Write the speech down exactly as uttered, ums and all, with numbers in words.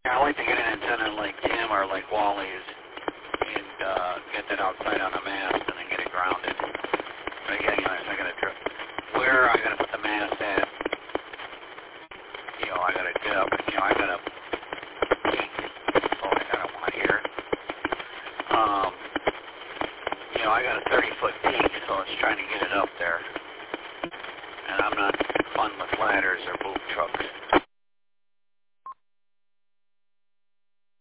I like to get an antenna like Tim or like Wally's and uh, get that outside on a mast and then get it grounded. But again, you know, I got to where I got to put the mast at. You know, I got to get up. You know, I got to peak. Oh, I got one here. Um, you know, I got a thirty foot peak, so it's trying to get it up there.